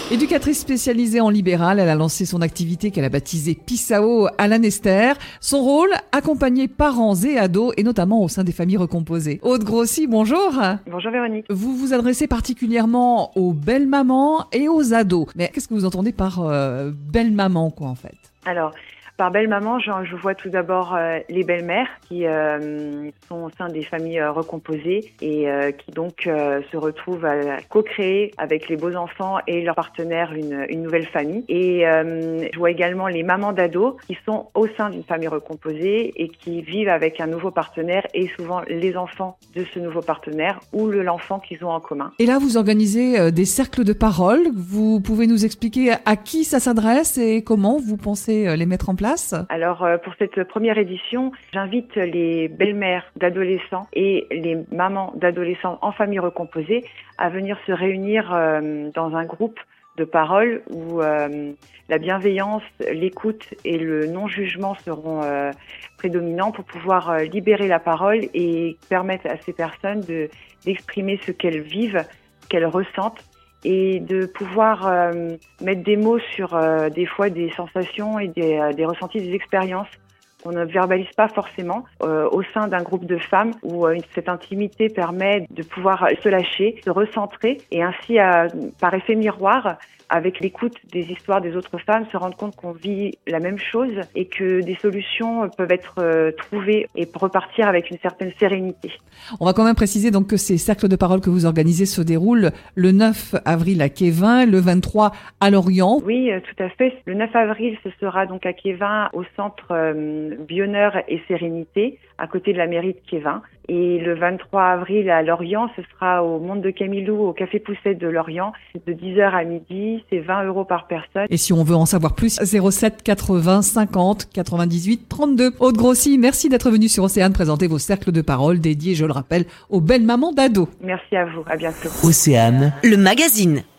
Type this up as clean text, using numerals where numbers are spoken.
Éducatrice spécialisée en libéral, elle a lancé son activité qu'elle a baptisée Pisao à l'Anester. Son rôle, accompagner parents et ados, et notamment au sein des familles recomposées. Aude Grossi, bonjour. Bonjour Véronique. Vous vous adressez particulièrement aux belles mamans et aux ados. Mais qu'est-ce que vous entendez par belle maman, quoi, en fait? Alors, par belle maman, je vois tout d'abord les belles-mères qui sont au sein des familles recomposées et qui donc se retrouvent à co-créer avec les beaux enfants et leurs partenaires une nouvelle famille. Et je vois également les mamans d'ados qui sont au sein d'une famille recomposée et qui vivent avec un nouveau partenaire et souvent les enfants de ce nouveau partenaire ou l'enfant qu'ils ont en commun. Et là, vous organisez des cercles de parole. Vous pouvez nous expliquer à qui ça s'adresse et comment vous pensez les mettre en place? Alors, pour cette première édition, j'invite les belles-mères d'adolescents et les mamans d'adolescents en famille recomposée à venir se réunir dans un groupe de parole où la bienveillance, l'écoute et le non-jugement seront prédominants pour pouvoir libérer la parole et permettre à ces personnes d'exprimer ce qu'elles vivent, ce qu'elles ressentent, et de pouvoir mettre des mots sur des fois des sensations et des ressentis, des expériences qu'on ne verbalise pas forcément au sein d'un groupe de femmes où cette intimité permet de pouvoir se lâcher, se recentrer et ainsi, par effet miroir, avec l'écoute des histoires des autres femmes, se rendre compte qu'on vit la même chose et que des solutions peuvent être trouvées et repartir avec une certaine sérénité. On va quand même préciser donc que ces cercles de parole que vous organisez se déroulent le 9 avril à Quévin, le 23 à Lorient. Oui, tout à fait. Le 9 avril, ce sera donc à Quévin, au centre Bionheur et Sérénité, à côté de la mairie de Quévin. Et le 23 avril à Lorient, ce sera au Monde de Camilou, au Café Poussette de Lorient. C'est de 10h à midi, c'est 20 € par personne. Et si on veut en savoir plus, 07 80 50 98 32. Aude Grossi, merci d'être venue sur Océane présenter vos cercles de parole dédiés, je le rappelle, aux belles mamans d'ados. Merci à vous, à bientôt. Océane, le magazine.